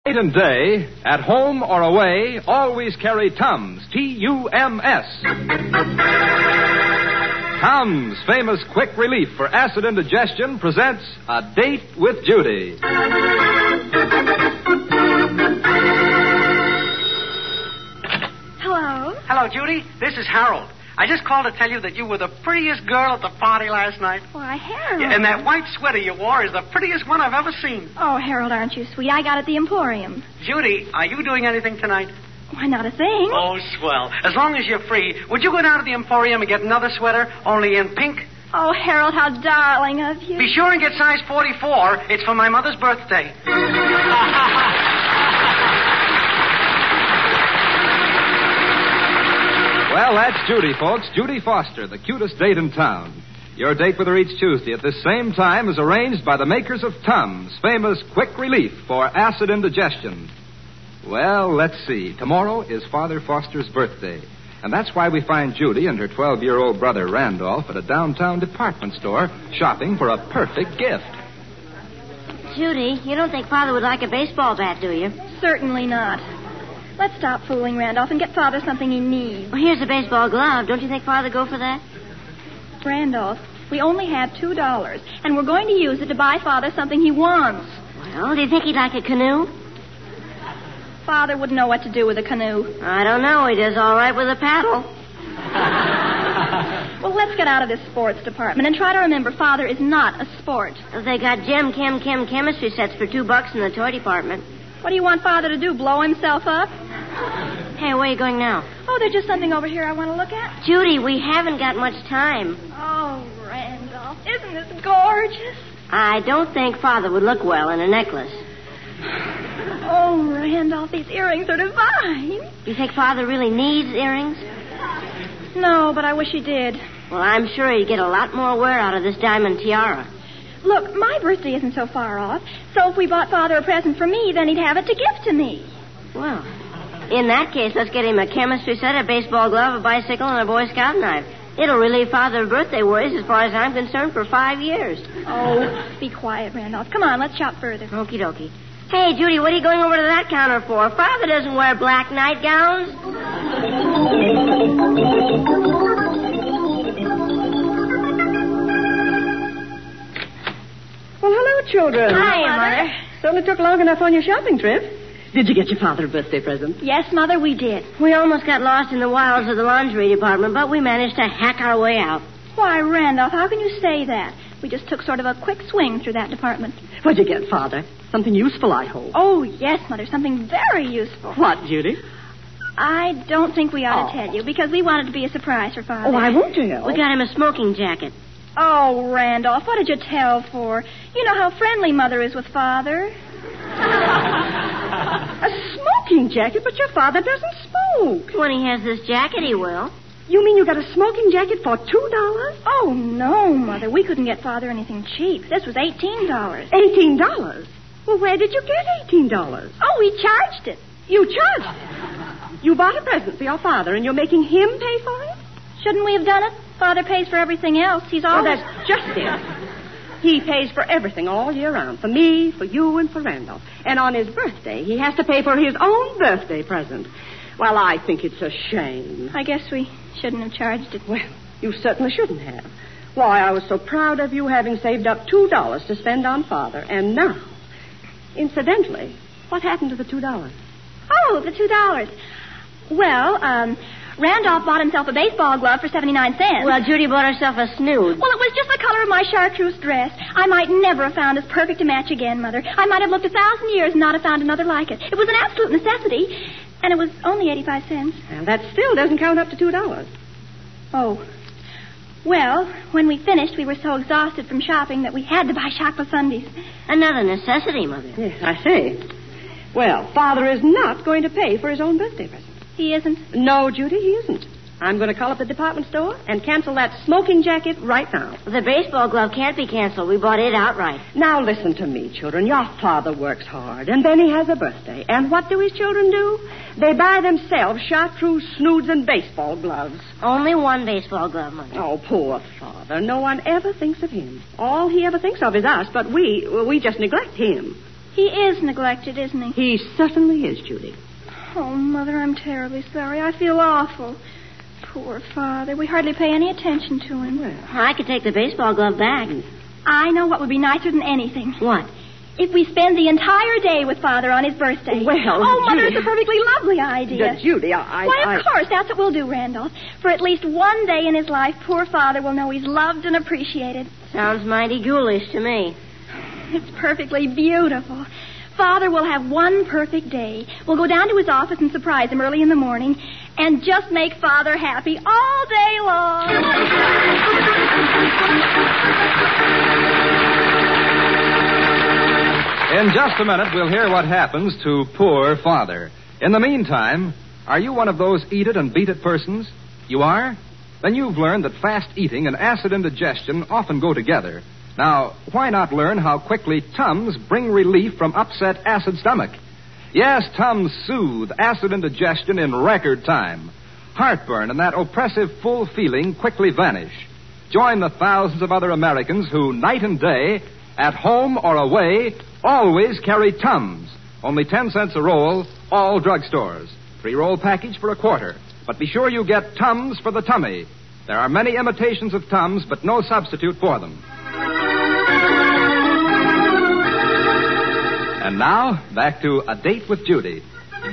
Night and day, at home or away, always carry Tums, T-U-M-S. Tums, famous quick relief for acid indigestion, presents A Date with Judy. Hello. Hello, Judy. This is Harold. I just called to tell you that you were the prettiest girl at the party last night. Why, Harold. Yeah, and that white sweater you wore is the prettiest one I've ever seen. Oh, Harold, aren't you sweet? I got it at the Emporium. Judy, are you doing anything tonight? Why, not a thing. Oh, swell. As long as you're free, would you go down to the Emporium and get another sweater, only in pink? Oh, Harold, how darling of you. Be sure and get size 44. It's for my mother's birthday. Well, that's Judy, folks. Judy Foster, the cutest date in town. Your date with her each Tuesday at this same time is arranged by the makers of Tums, famous quick relief for acid indigestion. Well, let's see. Tomorrow is Father Foster's birthday. And that's why we find Judy and her 12-year-old brother Randolph at a downtown department store shopping for a perfect gift. Judy, you don't think Father would like a baseball bat, do you? Certainly not. Let's stop fooling Randolph and get Father something he needs. Well, here's a baseball glove. Don't you think Father would go for that? Randolph, we only have $2, and we're going to use it to buy Father something he wants. Well, do you think he'd like a canoe? Father wouldn't know what to do with a canoe. I don't know. He does all right with a paddle. Well, let's get out of this sports department and try to remember Father is not a sport. They got Chem chemistry sets for $2 in the toy department. What do you want Father to do, blow himself up? Hey, where are you going now? Oh, there's just something over here I want to look at. Judy, we haven't got much time. Oh, Randolph, isn't this gorgeous? I don't think Father would look well in a necklace. Oh, Randolph, these earrings are divine. You think Father really needs earrings? No, but I wish he did. Well, I'm sure he'd get a lot more wear out of this diamond tiara. Look, my birthday isn't so far off, so if we bought Father a present for me, then he'd have it to give to me. Well, in that case, let's get him a chemistry set, a baseball glove, a bicycle, and a Boy Scout knife. It'll relieve Father's birthday worries, as far as I'm concerned, for 5 years. Oh, be quiet, Randolph. Come on, let's shop further. Okie dokie. Hey, Judy, what are you going over to that counter for? Father doesn't wear black nightgowns. Well, hello, children. Hi, Mother. Certainly took long enough on your shopping trip. Did you get your father a birthday present? Yes, Mother, we did. We almost got lost in the wilds of the lingerie department, but we managed to hack our way out. Why, Randolph, how can you say that? We just took sort of a quick swing through that department. What'd you get, Father? Something useful, I hope. Oh, yes, Mother, something very useful. What, Judy? I don't think we ought to tell you, because we wanted to be a surprise for Father. Oh, I won't tell. We got him a smoking jacket. Oh, Randolph, what did you tell for? You know how friendly Mother is with Father. A smoking jacket? But your father doesn't smoke. When he has this jacket, he will. You mean you got a smoking jacket for $2? Oh, no, Mother. We couldn't get Father anything cheap. This was $18. $18? Well, where did you get $18? Oh, we charged it. You charged it? You bought a present for your father, and you're making him pay for it? Shouldn't we have done it? Father pays for everything else. He's Oh, always... that's just it. He pays for everything all year round. For me, for you, and for Randolph. And on his birthday, he has to pay for his own birthday present. Well, I think it's a shame. I guess we shouldn't have charged it. Well, you certainly shouldn't have. Why, I was so proud of you having saved up $2 to spend on Father. And now, incidentally, what happened to the $2? Oh, the $2. Well, Randolph bought himself a baseball glove for 79 cents. Well, Judy bought herself a snood. Well, it was just the color of my chartreuse dress. I might never have found as perfect a match again, Mother. I might have looked 1,000 years and not have found another like it. It was an absolute necessity, and it was only 85 cents. Well, that still doesn't count up to $2. Oh. Well, when we finished, we were so exhausted from shopping that we had to buy chocolate sundaes. Another necessity, Mother. Yes, I see. Well, Father is not going to pay for his own birthday present. He isn't? No, Judy, he isn't. I'm going to call up the department store and cancel that smoking jacket right now. The baseball glove can't be canceled. We bought it outright. Now, listen to me, children. Your father works hard, and then he has a birthday. And what do his children do? They buy themselves chartreuse snoods and baseball gloves. Only one baseball glove, Mother. Oh, poor Father. No one ever thinks of him. All he ever thinks of is us, but we just neglect him. He is neglected, isn't he? He certainly is, Judy. Oh, Mother, I'm terribly sorry. I feel awful. Poor Father. We hardly pay any attention to him. I could take the baseball glove back. I know what would be nicer than anything. What? If we spend the entire day with Father on his birthday. Well, oh, Mother, Judy. it's a perfectly lovely idea. Judy, Why, of course, that's what we'll do, Randolph. For at least one day in his life, poor Father will know he's loved and appreciated. Sounds mighty ghoulish to me. It's perfectly beautiful. Father will have one perfect day. We'll go down to his office and surprise him early in the morning and just make Father happy all day long. In just a minute, we'll hear what happens to poor Father. In the meantime, are you one of those eat it and beat it persons? You are? Then you've learned that fast eating and acid indigestion often go together. Now, why not learn how quickly Tums bring relief from upset acid stomach? Yes, Tums soothe acid indigestion in record time. Heartburn and that oppressive full feeling quickly vanish. Join the thousands of other Americans who, night and day, at home or away, always carry Tums. Only 10 cents a roll, all drugstores. 3-roll package for $0.25. But be sure you get Tums for the tummy. There are many imitations of Tums, but no substitute for them. And now, back to A Date with Judy.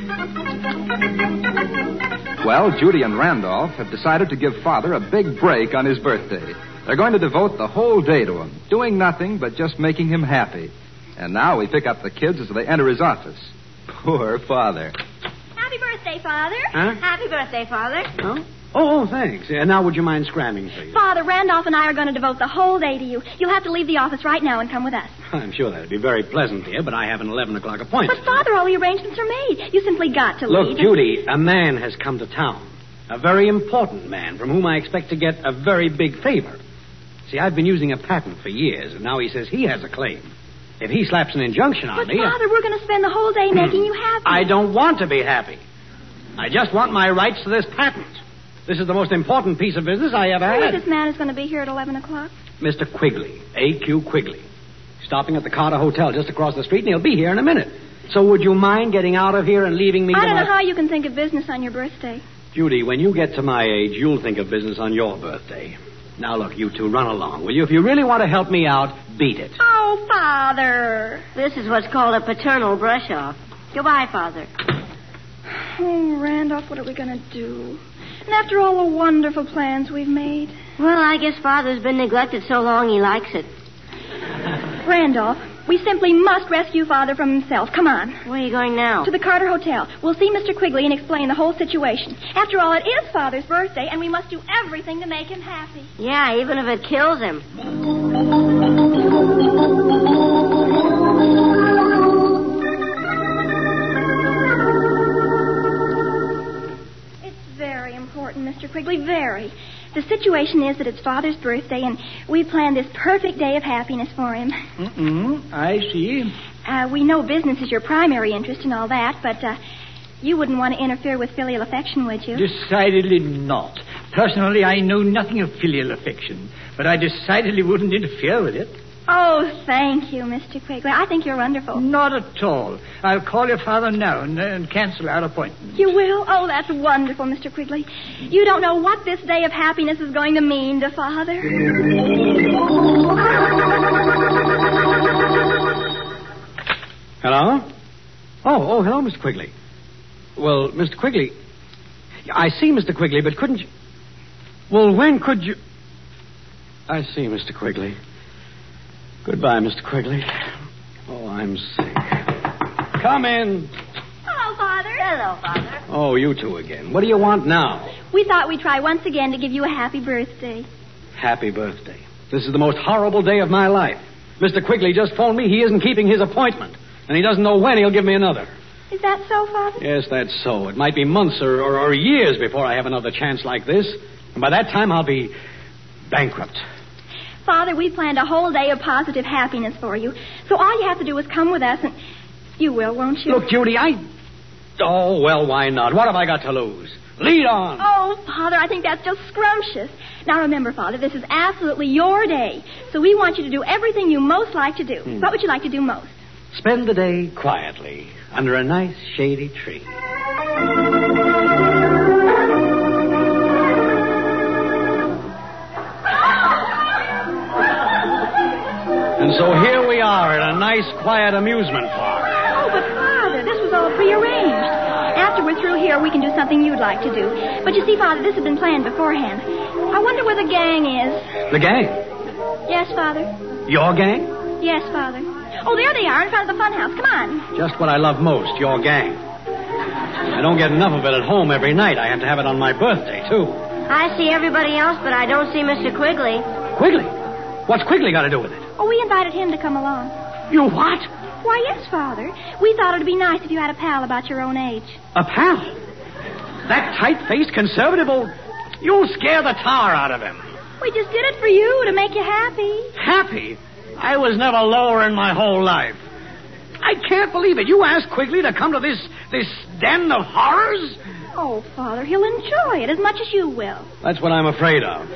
Well, Judy and Randolph have decided to give Father a big break on his birthday. They're going to devote the whole day to him, doing nothing but just making him happy. And now we pick up the kids as they enter his office. Poor Father. Happy birthday, Father. Huh? Happy birthday, Father. Oh? Oh, thanks. Now, would you mind scramming, please? Father, Randolph and I are going to devote the whole day to you. You'll have to leave the office right now and come with us. I'm sure that would be very pleasant, dear, but I have an 11 o'clock appointment. But, Father, all the arrangements are made. You simply got to Look, leave. Judy, a man has come to town. A very important man from whom I expect to get a very big favor. See, I've been using a patent for years, and now he says he has a claim. If he slaps an injunction on But, me... Father, we're going to spend the whole day making you happy. I don't want to be happy. I just want my rights to this patent. This is the most important piece of business I ever Who had. is this man who's going to be here at 11 o'clock? Mr. Quigley, A.Q. Quigley. Stopping at the Carter Hotel just across the street, and he'll be here in a minute. So would you mind getting out of here and leaving me I to don't my... know how you can think of business on your birthday. Judy, when you get to my age, you'll think of business on your birthday. Now, look, you two, run along, will you? If you really want to help me out, beat it. Oh, Father. This is what's called a paternal brush-off. Goodbye, Father. Oh, Randolph, what are we going to do? And after all the wonderful plans we've made. Well, I guess Father's been neglected so long he likes it. Randolph, we simply must rescue Father from himself. Come on. Where are you going now? To the Carter Hotel. We'll see Mr. Quigley and explain the whole situation. After all, it is Father's birthday, and we must do everything to make him happy. Yeah, even if it kills him. It's very important, Mr. Quigley, very. The situation is that it's Father's birthday, and we planned this perfect day of happiness for him. I see. We know business is your primary interest and all that, but you wouldn't want to interfere with filial affection, would you? Decidedly not. Personally, I know nothing of filial affection, but I decidedly wouldn't interfere with it. Oh, thank you, Mr. Quigley. I think you're wonderful. Not at all. I'll call your father now and cancel our appointment. You will? Oh, that's wonderful, Mr. Quigley. You don't know what this day of happiness is going to mean to Father. Hello? Oh, hello, Mr. Quigley. Well, Mr. Quigley, I see, Mr. Quigley, but couldn't you... Well, when could you... I see, Mr. Quigley. Goodbye, Mr. Quigley. Oh, I'm sick. Come in. Hello, Father. Hello, Father. Oh, you two again. What do you want now? We thought we'd try once again to give you a happy birthday. Happy birthday. This is the most horrible day of my life. Mr. Quigley just phoned me he isn't keeping his appointment, and he doesn't know when he'll give me another. Is that so, Father? Yes, that's so. It might be months or years before I have another chance like this, and by that time I'll be bankrupt. Father, we planned a whole day of positive happiness for you, so all you have to do is come with us, and you will, won't you? Look, Judy, Oh, well, why not? What have I got to lose? Lead on. Oh, Father, I think that's just scrumptious. Now, remember, Father, this is absolutely your day, so we want you to do everything you most like to do. What would you like to do most? Spend the day quietly under a nice shady tree. And so here we are at a nice, quiet amusement park. Oh, but Father, this was all prearranged. After we're through here, we can do something you'd like to do. But you see, Father, this has been planned beforehand. I wonder where the gang is. The gang? Yes, Father. Your gang? Yes, Father. Oh, there they are in front of the funhouse. Come on. Just what I love most, your gang. I don't get enough of it at home every night. I have to have it on my birthday, too. I see everybody else, but I don't see Mr. Quigley. Quigley? What's Quigley got to do with it? Oh, we invited him to come along. You what? Why, yes, Father. We thought it would be nice if you had a pal about your own age. A pal? That tight-faced, conservative old... You'll scare the tar out of him. We just did it for you, to make you happy. Happy? I was never lower in my whole life. I can't believe it. You asked Quigley to come to this den of horrors? Oh, Father, he'll enjoy it as much as you will. That's what I'm afraid of.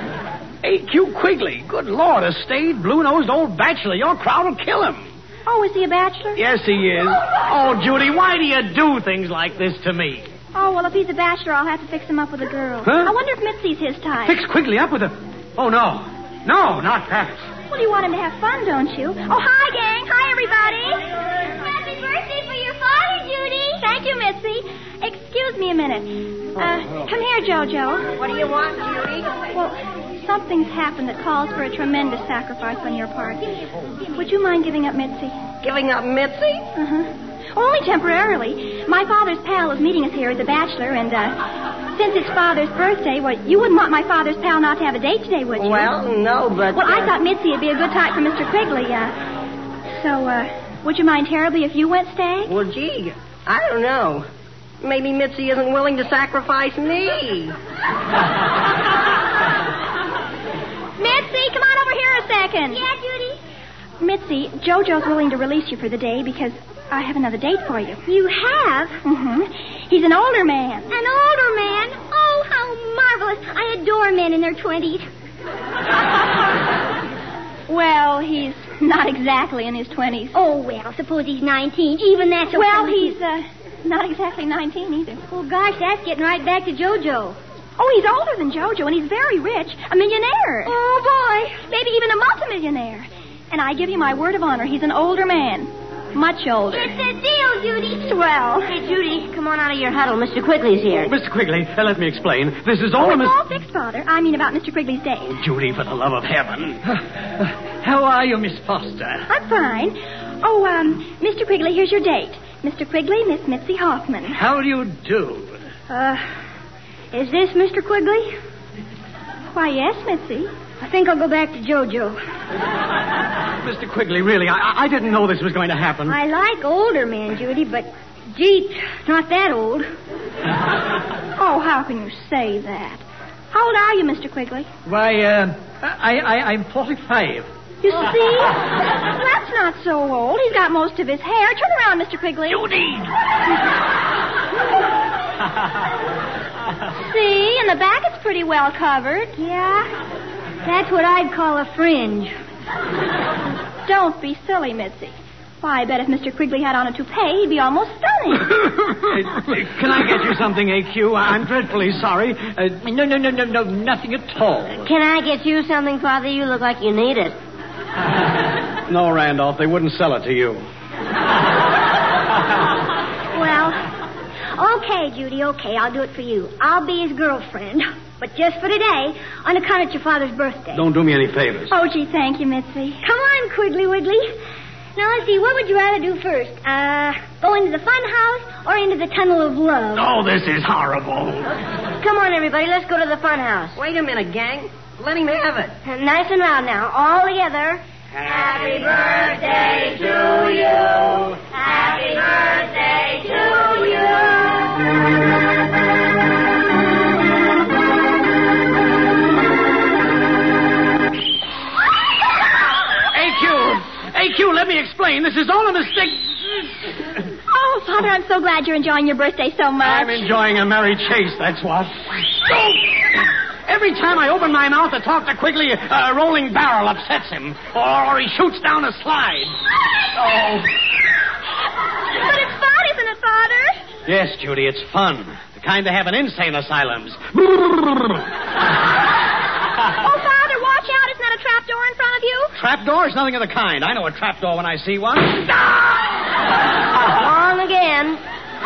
A.Q. Quigley, good Lord, a staid, blue-nosed old bachelor. Your crowd will kill him. Oh, is he a bachelor? Yes, he is. Oh, Judy, why do you do things like this to me? Oh, well, if he's a bachelor, I'll have to fix him up with a girl. Huh? I wonder if Mitzi's his type. Fix Quigley up with a... Oh, no. No, not that. Well, you want him to have fun, don't you? Oh, hi, gang. Hi, everybody. Happy birthday for your father, Judy. Thank you, Mitzi. Excuse me a minute. Come here, Jojo. What do you want, Judy? Well, something's happened that calls for a tremendous sacrifice on your part. Would you mind giving up Mitzi? Giving up Mitzi? Uh-huh. Only temporarily. My father's pal is meeting us here as a bachelor, and, since it's Father's birthday, well, you wouldn't want my father's pal not to have a date today, would you? Well, no, but... Well, I thought Mitzi would be a good type for Mr. Quigley, would you mind terribly if you went stag? Well, gee, I don't know. Maybe Mitzi isn't willing to sacrifice me. Mitzi, come on over here a second. Yeah, Judy? Mitzi, Jojo's willing to release you for the day because I have another date for you. You have? Mm-hmm. He's an older man. An older man? Oh, how marvelous. I adore men in their 20s. Well, he's not exactly in his 20s. Oh, well, suppose he's 19. Even that's okay. Well, he's not exactly 19 either. Oh, gosh, that's getting right back to Jojo. Oh, he's older than Jojo, and he's very rich. A millionaire. Oh, boy. Maybe even a multimillionaire. And I give you my word of honor, he's an older man. Much older. It's a deal, Judy. Swell. Hey, Judy, come on out of your huddle. Mr. Quigley's here. Oh, Mr. Quigley, let me explain. This is all... It's all fixed, Father. I mean about Mr. Quigley's date. Oh, Judy, for the love of heaven. How are you, Miss Foster? I'm fine. Oh, Mr. Quigley, here's your date. Mr. Quigley, Miss Mitzi Hoffman. How do you do? Is this Mr. Quigley? Why, yes, Mitzi. I think I'll go back to Jojo. Mr. Quigley, really, I didn't know this was going to happen. I like older men, Judy, but, gee, not that old. Oh, how can you say that? How old are you, Mr. Quigley? Why, I'm 45. You see? That's not so old. He's got most of his hair. Turn around, Mr. Quigley. Judy! See, in the back it's pretty well covered. Yeah? That's what I'd call a fringe. Don't be silly, Mitzi. Why, I bet if Mr. Quigley had on a toupee, he'd be almost stunning. Can I get you something, A.Q.? I'm dreadfully sorry. No, nothing at all. Can I get you something, Father? You look like you need it. No, Randolph, they wouldn't sell it to you. Well, okay, Judy, okay, I'll do it for you. I'll be his girlfriend. But just for today, on account it's your father's birthday. Don't do me any favors. Oh, gee, thank you, Mitzi. Come on, Quigley Wiggly. Now, let's see, what would you rather do first? Go into the fun house or into the tunnel of love? Oh, this is horrible. Come on, everybody. Let's go to the fun house. Wait a minute, gang. Let him have it. Nice and loud now. All together. Happy birthday to you. Happy birthday to you. A.Q., let me explain. This is all a mistake. Oh, Father, I'm so glad you're enjoying your birthday so much. I'm enjoying a merry chase, that's what. Oh! Every time I open my mouth to talk to Quigley, a rolling barrel upsets him. Or he shoots down a slide. Oh. But it's fun, isn't it, Father? Yes, Judy, it's fun. The kind they have in insane asylums. Oh, Father, watch out. Isn't that a trap door in front of you? Trapdoors? Nothing of the kind. I know a trapdoor when I see one. Wrong again.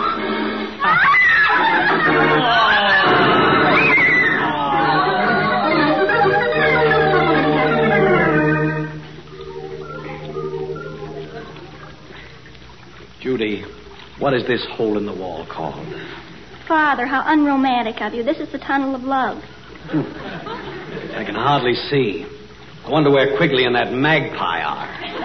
Judy, what is this hole in the wall called? Father, how unromantic of you. This is the tunnel of love. I can hardly see. I wonder where Quigley and that magpie are.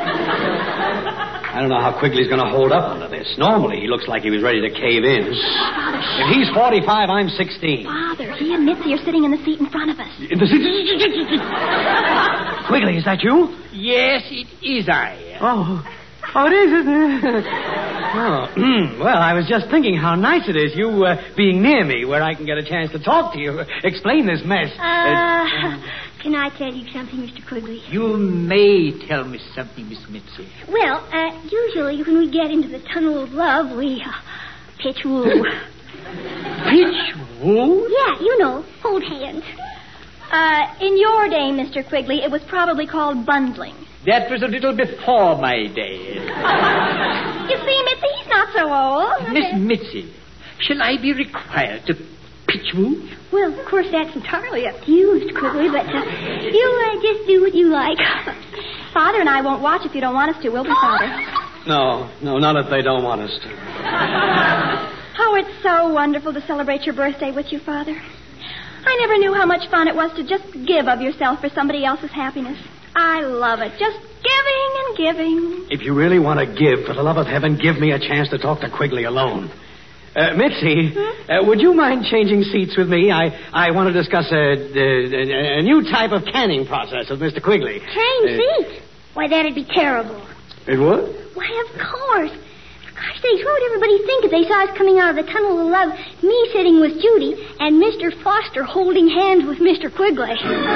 I don't know how Quigley's going to hold up under this. Normally, he looks like he was ready to cave in. If he's 45, I'm 16. Father, he admits you're sitting in the seat in front of us. In the seat? Quigley, is that you? Yes, it is I. Oh, it is, isn't it? Oh, well, I was just thinking how nice it is, you being near me, where I can get a chance to talk to you. Explain this mess. Can I tell you something, Mr. Quigley? You may tell me something, Miss Mitzi. Well, usually when we get into the tunnel of love, we pitch woo. Pitch woo? Yeah, you know, hold hands. In your day, Mr. Quigley, it was probably called bundling. That was a little before my day. You see, Mitzi, he's not so old. Miss Mitzi, shall I be required to pitch woo? Well, of course, that's entirely up to you, Mr. Quigley, but you just do what you like. Father and I won't watch if you don't want us to, will we, Father? No, not if they don't want us to. Oh, it's so wonderful to celebrate your birthday with you, Father. I never knew how much fun it was to just give of yourself for somebody else's happiness. I love it. Just giving and giving. If you really want to give, for the love of heaven, give me a chance to talk to Quigley alone. Mitzi, would you mind changing seats with me? I want to discuss a new type of canning process with Mr. Quigley. Change seats? Why, that'd be terrible. It would? Why, of course. For gosh sakes, what would everybody think if they saw us coming out of the tunnel of love, me sitting with Judy, and Mr. Foster holding hands with Mr. Quigley?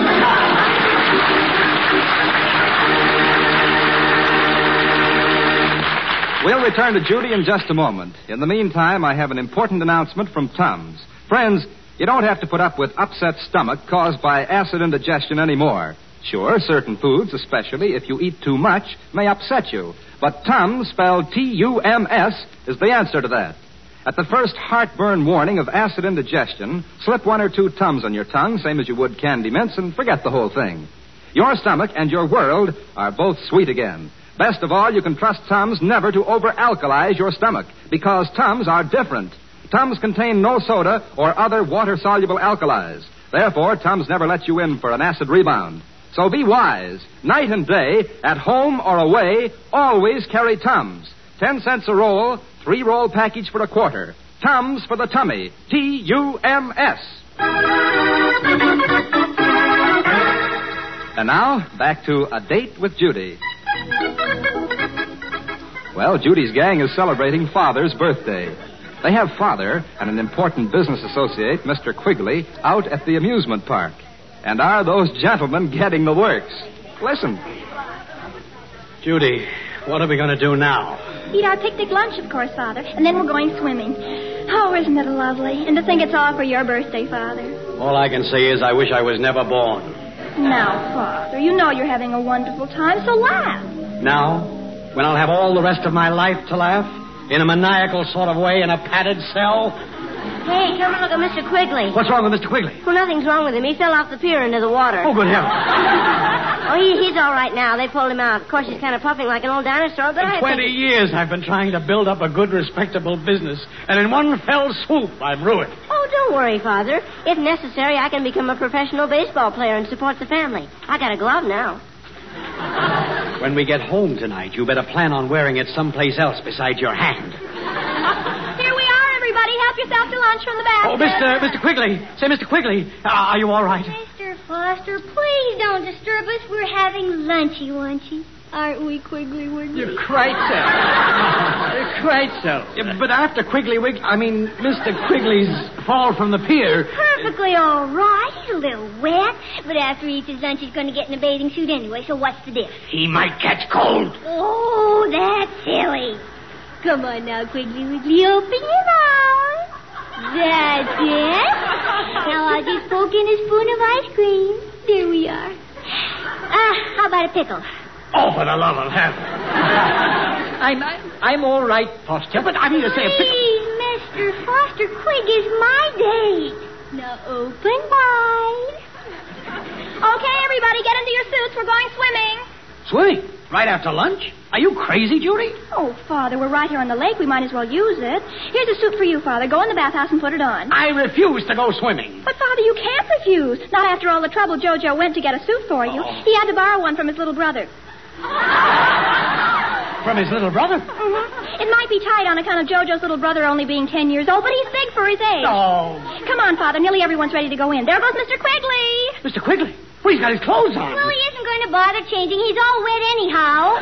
We'll return to Judy in just a moment. In the meantime, I have an important announcement from Tums. Friends, you don't have to put up with upset stomach caused by acid indigestion anymore. Sure, certain foods, especially if you eat too much, may upset you. But Tums, spelled T-U-M-S, is the answer to that. At the first heartburn warning of acid indigestion, slip 1 or 2 Tums on your tongue, same as you would candy mints, and forget the whole thing. Your stomach and your world are both sweet again. Best of all, you can trust Tums never to over-alkalize your stomach, because Tums are different. Tums contain no soda or other water-soluble alkalis. Therefore, Tums never lets you in for an acid rebound. So be wise. Night and day, at home or away, always carry Tums. 10 cents a roll, 3-roll package for $0.25. Tums for the tummy. T-U-M-S. And now, back to A Date with Judy. Well, Judy's gang is celebrating Father's birthday. They have Father and an important business associate, Mr. Quigley, out at the amusement park. And are those gentlemen getting the works? Listen. Judy, what are we going to do now? Eat our picnic lunch, of course, Father, and then we're going swimming. Oh, isn't it lovely? And to think it's all for your birthday, Father. All I can say is I wish I was never born. Now, Father, you know you're having a wonderful time, so laugh. Now? When I'll have all the rest of my life to laugh? In a maniacal sort of way in a padded cell? Hey, come and look at Mr. Quigley. What's wrong with Mr. Quigley? Well, nothing's wrong with him. He fell off the pier into the water. Oh, good heavens. Oh, he's all right now. They pulled him out. Of course, he's kind of puffing like an old dinosaur, but For 20 years I've been trying to build up a good, respectable business, and in one fell swoop, I'm ruined. Oh, don't worry, Father. If necessary, I can become a professional baseball player and support the family. I got a glove now. When we get home tonight, you better plan on wearing it someplace else besides your hand. Here we are, everybody. Help yourself to lunch from the back. Oh, Mr. Quigley. Say, Mr. Quigley, are you all right? Mr. Foster, please don't disturb us. We're having lunchy-wunchy. Aren't we, Quiggly Wiggly? You're quite so. You're quite so. Yeah, but after Mr. Quigley's fall from the pier... Perfectly all right. He's a little wet, but after he eats his lunch, he's going to get in a bathing suit anyway, so what's the difference? He might catch cold. Oh, that's silly. Come on now, Quiggly Wiggly, open your mouth. That's it. Now I'll just poke in a spoon of ice cream. There we are. How about a pickle? Oh, for the love of heaven. I'm all right, Foster, but I mean to say a pickle. Please, Mr. Foster, Quig is my date. Now open wide. Okay, everybody, get into your suits. We're going swimming. Swimming? Right after lunch? Are you crazy, Judy? Oh, Father, we're right here on the lake. We might as well use it. Here's a suit for you, Father. Go in the bathhouse and put it on. I refuse to go swimming. But, Father, you can't refuse. Not after all the trouble Jojo went to get a suit for you. He had to borrow one from his little brother. From his little brother? Mm-hmm. It might be tight on account of Jojo's little brother only being 10 years old, but he's big for his age. Oh. Come on, Father. Nearly everyone's ready to go in. There goes Mr. Quigley. Mr. Quigley? Well, he's got his clothes on. Well, he isn't going to bother changing. He's all wet anyhow.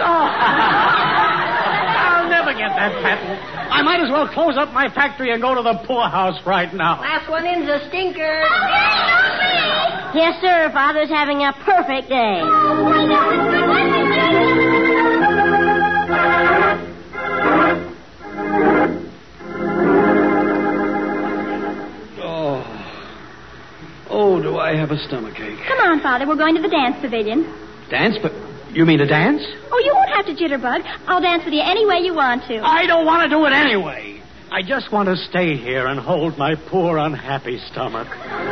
I'll never get that patent. I might as well close up my factory and go to the poorhouse right now. Last one in's a stinker. Yes, sir. Father's having a perfect day. Oh, do I have a stomachache. Come on, Father. We're going to the dance pavilion. Dance? But you mean to dance? Oh, you won't have to jitterbug. I'll dance with you any way you want to. I don't want to do it anyway. I just want to stay here and hold my poor, unhappy stomach.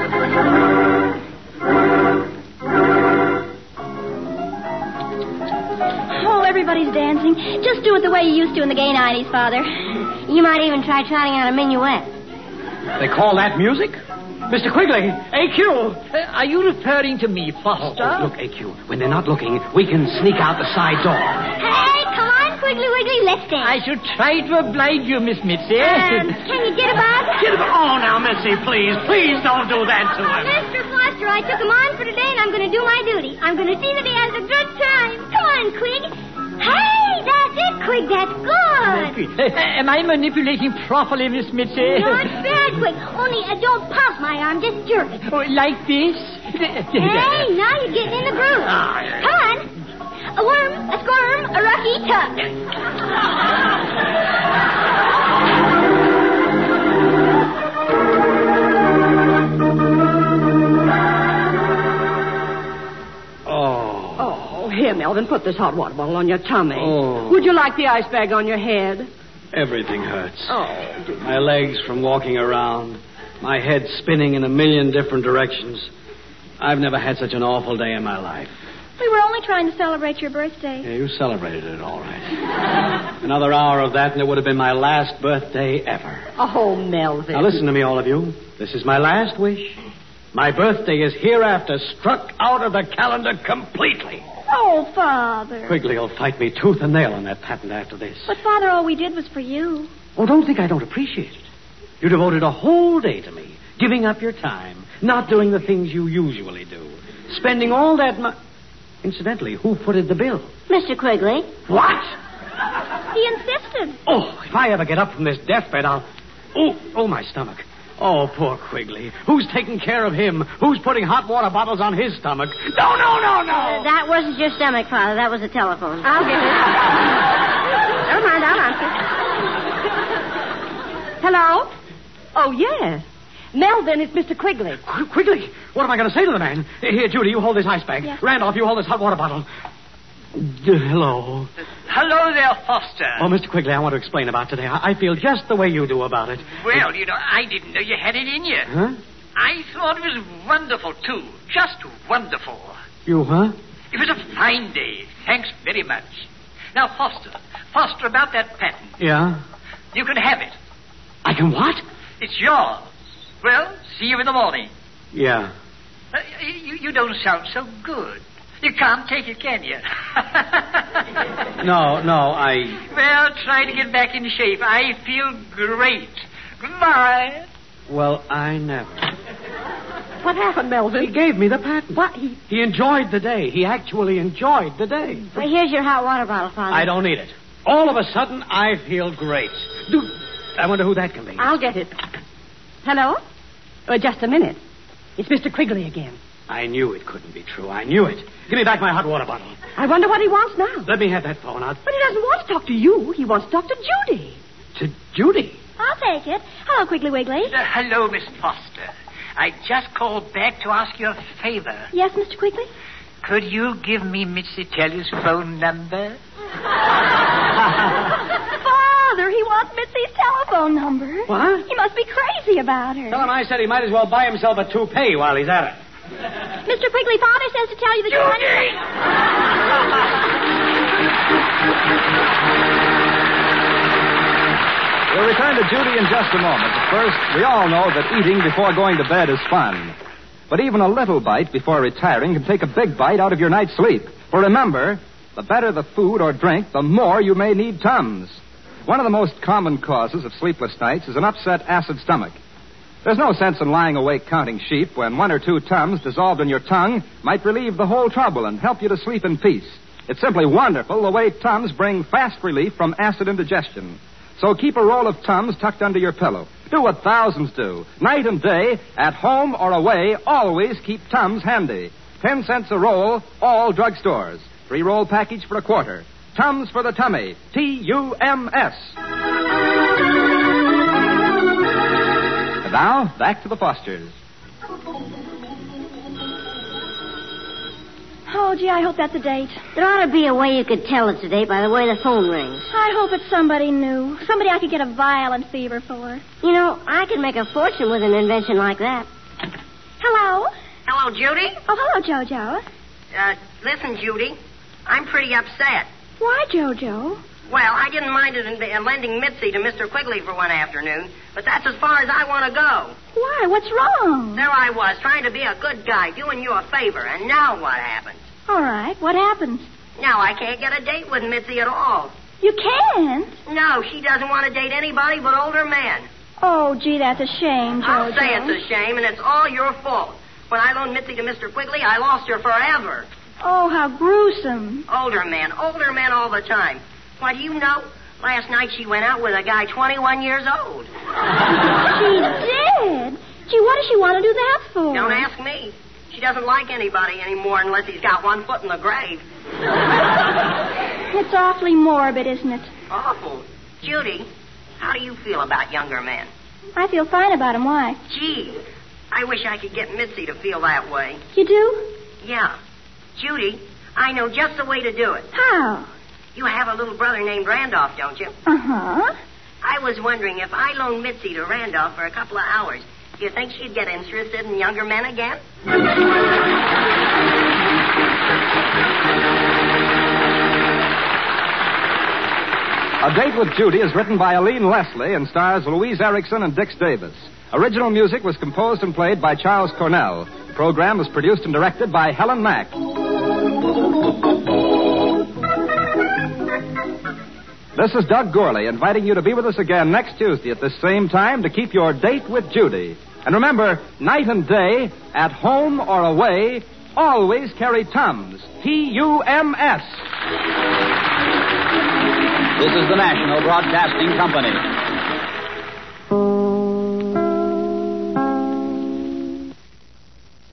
Oh, everybody's dancing. Just do it the way you used to in the gay 90s, Father. You might even try trotting out a minuet. They call that music? Mr. Quigley, AQ. Are you referring to me, Foster? Oh, look, AQ, when they're not looking, we can sneak out the side door. Hey, come on, Quiggly Wiggly, let's dance. I should try to oblige you, Miss Mitzi. Can you jitterbug? Oh, now, Missy, please don't do that to him. Mr. Foster, I took him on for today, and I'm going to do my duty. I'm going to see that he has a good time. Come on, Quig. Hey, that's it, Quig. That's good. Am I manipulating properly, Miss Mitzi? Not bad, Quig. Only don't pump my arm. Just jerk it. Oh, like this? Hey, now you're getting in the groove. Come on. A worm, a squirm, a rocky tuck. Oh, here, Melvin, put this hot water bottle on your tummy. Oh. Would you like the ice bag on your head? Everything hurts. Oh. My legs from walking around. My head spinning in a million different directions. I've never had such an awful day in my life. We were only trying to celebrate your birthday. Yeah, you celebrated it all right. Another hour of that and it would have been my last birthday ever. Oh, Melvin. Now listen to me, all of you. This is my last wish. My birthday is hereafter struck out of the calendar completely. Oh, Father. Quigley will fight me tooth and nail on that patent after this. But, Father, all we did was for you. Oh, don't think I don't appreciate it. You devoted a whole day to me, giving up your time, not doing the things you usually do, spending all that money. Incidentally, who footed the bill? Mr. Quigley. What? He insisted. Oh, if I ever get up from this deathbed, I'll... Oh, my stomach. Oh, poor Quigley. Who's taking care of him? Who's putting hot water bottles on his stomach? No. That wasn't your stomach, Father. That was the telephone. I'll get it. Never mind, I'll answer. Hello? Oh, yes. Melvin, it's Mr. Quigley. Quigley? What am I going to say to the man? Here, Judy, you hold this ice bag. Yes. Randolph, you hold this hot water bottle. Hello. Hello there, Foster. Oh, Mr. Quigley, I want to explain about today. I feel just the way you do about it. Well, I didn't know you had it in you. Huh? I thought it was wonderful, too. Just wonderful. You, huh? It was a fine day. Thanks very much. Now, Foster, about that patent. Yeah? You can have it. I can what? It's yours. Well, see you in the morning. Yeah. You don't sound so good. You can't take it, can you? No, Well, try to get back in shape. I feel great. Goodbye. Well, I never. What happened, Melvin? He gave me the patent. What? He enjoyed the day. He actually enjoyed the day. Well, here's your hot water bottle, Father. I don't need it. All of a sudden, I feel great. I wonder who that can be. I'll get it. Hello? Just a minute. It's Mr. Quigley again. I knew it couldn't be true. I knew it. Give me back my hot water bottle. I wonder what he wants now. Let me have that phone. But he doesn't want to talk to you. He wants to talk to Judy. To Judy? I'll take it. Hello, Quiggly Wiggly. Hello, Miss Foster. I just called back to ask you a favor. Yes, Mr. Quigley? Could you give me Mitzi Telly's phone number? Father, he wants Mitzi's telephone number. What? He must be crazy about her. Tell him I said he might as well buy himself a toupee while he's at it. Mr. Quigley, Father says to tell you that Judy! We'll return to Judy in just a moment. But first, we all know that eating before going to bed is fun. But even a little bite before retiring can take a big bite out of your night's sleep. For remember, the better the food or drink, the more you may need Tums. One of the most common causes of sleepless nights is an upset acid stomach. There's no sense in lying awake counting sheep when 1 or 2 Tums dissolved in your tongue might relieve the whole trouble and help you to sleep in peace. It's simply wonderful the way Tums bring fast relief from acid indigestion. So keep a roll of Tums tucked under your pillow. Do what thousands do. Night and day, at home or away, always keep Tums handy. 10 cents a roll, all drugstores. 3-roll package for $0.25. Tums for the tummy. T-U-M-S. And now, back to the Fosters. Oh, gee, I hope that's a date. There ought to be a way you could tell it's a date by the way the phone rings. I hope it's somebody new. Somebody I could get a violent fever for. You know, I could make a fortune with an invention like that. Hello? Hello, Judy. Oh, hello, Jojo. Listen, Judy, I'm pretty upset. Why, Jojo? Well, I didn't mind lending Mitzi to Mr. Quigley for one afternoon, but that's as far as I want to go. Why? What's wrong? There I was, trying to be a good guy, doing you a favor, and now what happened? All right, what happened? Now I can't get a date with Mitzi at all. You can't? No, she doesn't want to date anybody but older men. Oh, gee, that's a shame, Jojo. I'll say it's a shame, and it's all your fault. When I loaned Mitzi to Mr. Quigley, I lost her forever. Oh, how gruesome. Older men all the time. Why, do you know? Last night she went out with a guy 21 years old. She did? Gee, what does she want to do that for? Don't ask me. She doesn't like anybody anymore unless he's got one foot in the grave. It's awfully morbid, isn't it? Awful. Judy, how do you feel about younger men? I feel fine about him. Why? Gee, I wish I could get Mitzi to feel that way. You do? Yeah. Judy, I know just the way to do it. How? You have a little brother named Randolph, don't you? Uh-huh. I was wondering if I loaned Mitzi to Randolph for a couple of hours, do you think she'd get interested in younger men again? A Date with Judy is written by Aline Leslie and stars Louise Erickson and Dix Davis. Original music was composed and played by Charles Cornell. The program was produced and directed by Helen Mack. This is Doug Gourley inviting you to be with us again next Tuesday at this same time to keep your date with Judy. And remember, night and day, at home or away, always carry Tums. T-U-M-S. This is the National Broadcasting Company.